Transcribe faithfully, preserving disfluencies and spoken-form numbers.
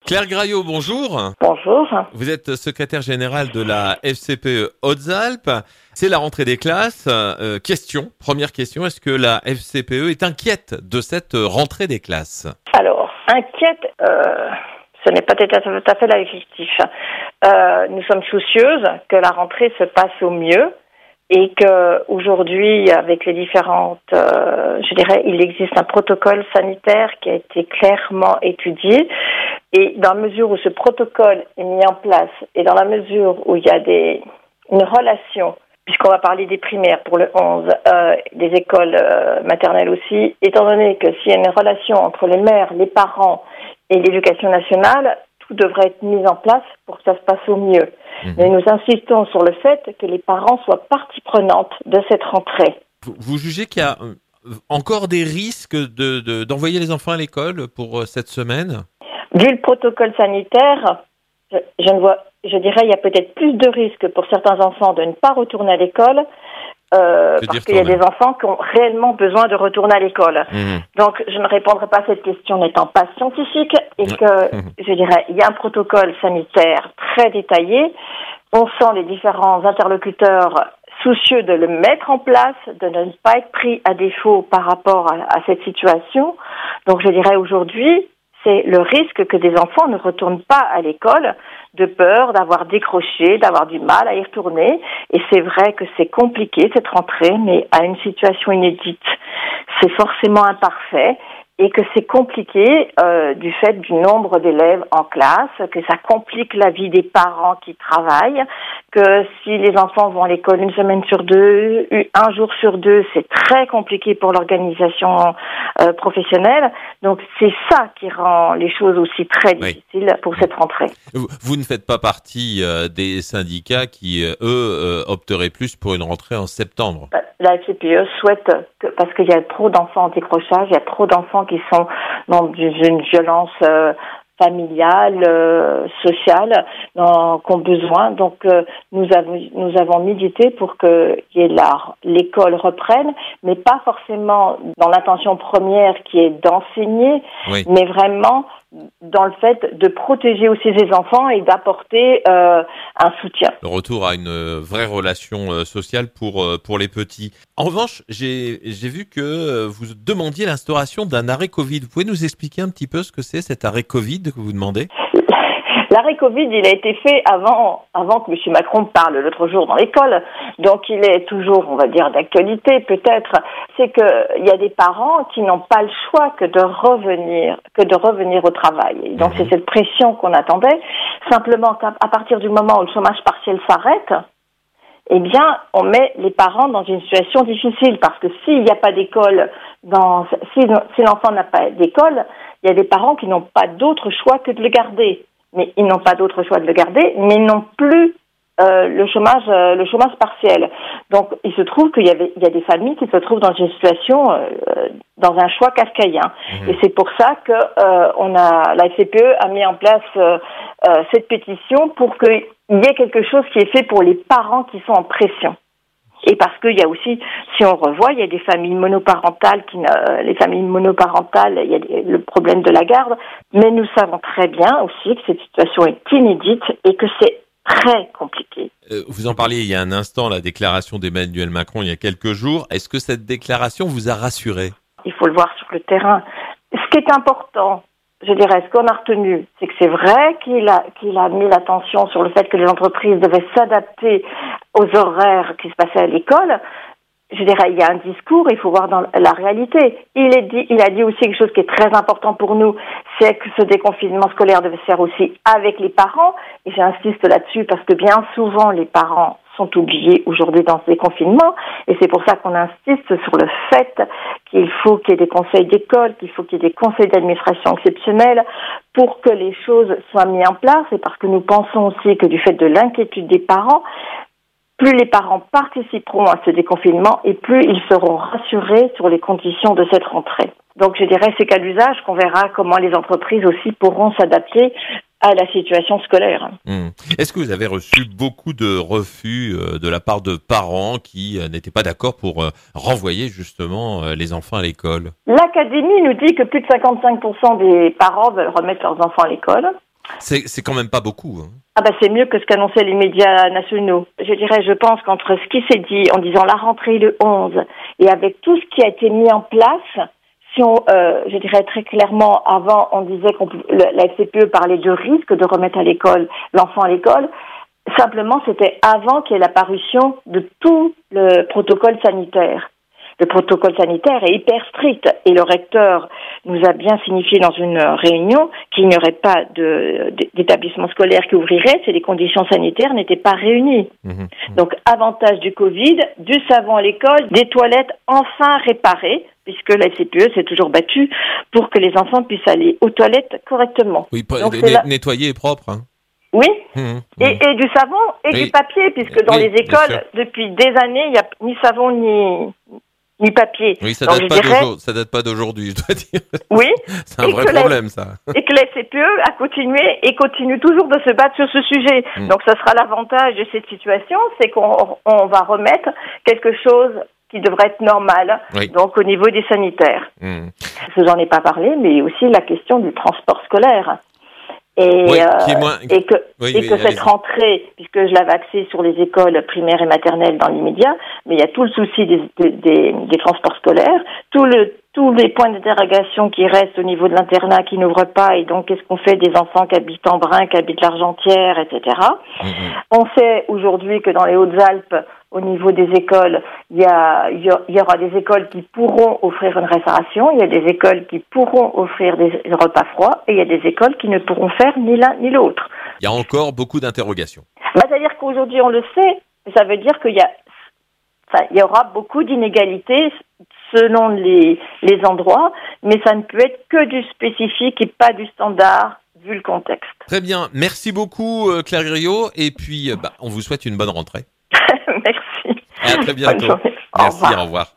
Claire Graillot, bonjour. Bonjour. Vous êtes secrétaire générale de la F C P E Hautes-Alpes. C'est la rentrée des classes. Euh, question, première question, est-ce que la F C P E est inquiète de cette rentrée des classes ? Alors, inquiète, euh, ce n'est pas tout à fait l'adjectif. Euh, nous sommes soucieuses que la rentrée se passe au mieux et que aujourd'hui, avec les différentes, euh, je dirais, il existe un protocole sanitaire qui a été clairement étudié. Et dans la mesure où ce protocole est mis en place et dans la mesure où il y a des, une relation, puisqu'on va parler des primaires pour le onze, euh, des écoles euh, maternelles aussi, étant donné que s'il y a une relation entre les mères, les parents et l'éducation nationale, tout devrait être mis en place pour que ça se passe au mieux. Mmh. Mais nous insistons sur le fait que les parents soient partie prenante de cette rentrée. Vous, vous jugez qu'il y a encore des risques de, de, d'envoyer les enfants à l'école pour cette semaine ? Vu le protocole sanitaire, je, je ne vois, je dirais, il y a peut-être plus de risques pour certains enfants de ne pas retourner à l'école, euh, parce qu'il y a des enfants qui ont réellement besoin de retourner à l'école. Mmh. Donc, je ne répondrai pas à cette question n'étant pas scientifique, et que, mmh. je dirais, il y a un protocole sanitaire très détaillé. On sent les différents interlocuteurs soucieux de le mettre en place, de ne pas être pris à défaut par rapport à, à cette situation. Donc, je dirais aujourd'hui, c'est le risque que des enfants ne retournent pas à l'école de peur d'avoir décroché, d'avoir du mal à y retourner. Et c'est vrai que c'est compliqué cette rentrée, mais à une situation inédite, c'est forcément imparfait et que c'est compliqué euh, du fait du nombre d'élèves en classe, que ça complique la vie des parents qui travaillent, que si les enfants vont à l'école une semaine sur deux, un jour sur deux, c'est très compliqué pour l'organisation euh, professionnelle. Donc c'est ça qui rend les choses aussi très difficiles oui. pour cette rentrée. Vous, vous ne faites pas partie euh, des syndicats qui, euh, eux, euh, opteraient plus pour une rentrée en septembre. La F C P E souhaite, que, parce qu'il y a trop d'enfants en décrochage, il y a trop d'enfants qui sont dans une violence euh, familiale, euh, sociale, dans, qui ont besoin. Donc, euh, nous avons nous avons milité pour que y ait la, l'école reprenne, mais pas forcément dans l'intention première qui est d'enseigner, oui. mais vraiment dans le fait de protéger aussi les enfants et d'apporter euh, un soutien. Le retour à une vraie relation euh, sociale pour euh, pour les petits. En revanche, j'ai j'ai vu que euh, vous demandiez l'instauration d'un arrêt Covid. Vous pouvez nous expliquer un petit peu ce que c'est cet arrêt Covid que vous demandez ? L'arrêt Covid, il a été fait avant, avant que M. Macron parle l'autre jour dans l'école. Donc, il est toujours, on va dire, d'actualité, peut-être. C'est que il y a des parents qui n'ont pas le choix que de revenir, que de revenir au travail. Et donc, mmh. c'est cette pression qu'on attendait. Simplement, qu'à à partir du moment où le chômage partiel s'arrête, eh bien, on met les parents dans une situation difficile parce que s'il n'y a pas d'école, dans, si, si l'enfant n'a pas d'école, il y a des parents qui n'ont pas d'autre choix que de le garder. Mais ils n'ont pas d'autre choix de le garder, mais non plus euh, le chômage, euh, le chômage partiel. Donc, il se trouve qu'il y avait, il y a des familles qui se trouvent dans une situation, euh, dans un choix kafkaïen. Mmh. Et c'est pour ça que euh, on a, la F C P E a mis en place euh, euh, cette pétition pour qu'il y ait quelque chose qui est fait pour les parents qui sont en pression. Et parce qu'il y a aussi, si on revoit, il y a des familles monoparentales, qui, euh, les familles monoparentales, il y a des, le problème de la garde, mais nous savons très bien aussi que cette situation est inédite et que c'est très compliqué. Euh, vous en parliez il y a un instant, la déclaration d'Emmanuel Macron il y a quelques jours. Est-ce que cette déclaration vous a rassuré ? Il faut le voir sur le terrain. Ce qui est important, je dirais, ce qu'on a retenu, c'est que c'est vrai qu'il a, qu'il a mis l'attention sur le fait que les entreprises devaient s'adapter aux horaires qui se passaient à l'école. Je dirais, il y a un discours, il faut voir dans la réalité. Il est dit, il a dit aussi quelque chose qui est très important pour nous, c'est que ce déconfinement scolaire devait se faire aussi avec les parents. Et j'insiste là-dessus parce que bien souvent, les parents sont oubliés aujourd'hui dans ce déconfinement. Et c'est pour ça qu'on insiste sur le fait qu'il faut qu'il y ait des conseils d'école, qu'il faut qu'il y ait des conseils d'administration exceptionnels pour que les choses soient mises en place. Et parce que nous pensons aussi que du fait de l'inquiétude des parents, plus les parents participeront à ce déconfinement et plus ils seront rassurés sur les conditions de cette rentrée. Donc je dirais c'est qu'à l'usage qu'on verra comment les entreprises aussi pourront s'adapter à la situation scolaire. Mmh. Est-ce que vous avez reçu beaucoup de refus euh, de la part de parents qui euh, n'étaient pas d'accord pour euh, renvoyer justement euh, les enfants à l'école ? L'académie nous dit que plus de cinquante-cinq pour cent des parents veulent remettre leurs enfants à l'école. C'est, c'est quand même pas beaucoup. Hein. Ah bah c'est mieux que ce qu'annonçaient les médias nationaux. Je dirais, je pense qu'entre ce qui s'est dit en disant la rentrée le onze et avec tout ce qui a été mis en place, si on, euh, je dirais très clairement, avant on disait qu'on la F C P E parlait de risque de remettre à l'école l'enfant à l'école. Simplement, c'était avant qu'il y ait l'apparition de tout le protocole sanitaire. Le protocole sanitaire est hyper strict et le recteur nous a bien signifié dans une réunion qu'il n'y aurait pas de, d'établissement scolaire qui ouvrirait si les conditions sanitaires n'étaient pas réunies. Mmh. Donc, avantage du Covid, du savon à l'école, des toilettes enfin réparées, puisque la F C P E s'est toujours battue pour que les enfants puissent aller aux toilettes correctement. Oui, Donc, né- là... nettoyer et propre. Hein. Oui, mmh, mmh. Et, et du savon et oui. du papier, puisque dans oui, les écoles, depuis des années, il n'y a ni savon ni... ni papier. Oui, ça date, pas dirais... ça date pas d'aujourd'hui, je dois dire. Oui. C'est un vrai problème, la... ça. Et que la F C P E a continué et continue toujours de se battre sur ce sujet. Mm. Donc, ça sera l'avantage de cette situation, c'est qu'on on va remettre quelque chose qui devrait être normal, oui. donc au niveau des sanitaires. Mm. Je n'en ai pas parlé, mais aussi la question du transport scolaire. Et, oui, euh, moins... et que, oui, et oui, que cette rentrée, puisque je l'avais axée sur les écoles primaires et maternelles dans l'immédiat, mais il y a tout le souci des, des, des transports scolaires, tout le, tous les points d'interrogation qui restent au niveau de l'internat qui n'ouvrent pas, et donc qu'est-ce qu'on fait des enfants qui habitent en Brin, qui habitent l'Argentière, et cetera. Mm-hmm. On sait aujourd'hui que dans les Hautes-Alpes, au niveau des écoles, il y, a, il y aura des écoles qui pourront offrir une restauration, il y a des écoles qui pourront offrir des repas froids, et il y a des écoles qui ne pourront faire ni l'un ni l'autre. Il y a encore beaucoup d'interrogations. Bah, c'est-à-dire qu'aujourd'hui, on le sait, ça veut dire qu'il y a, enfin, il y aura beaucoup d'inégalités selon les, les endroits, mais ça ne peut être que du spécifique et pas du standard, vu le contexte. Très bien, merci beaucoup Claire Griot, et puis bah, on vous souhaite une bonne rentrée. Merci. À très bientôt. Merci, au revoir. Au revoir.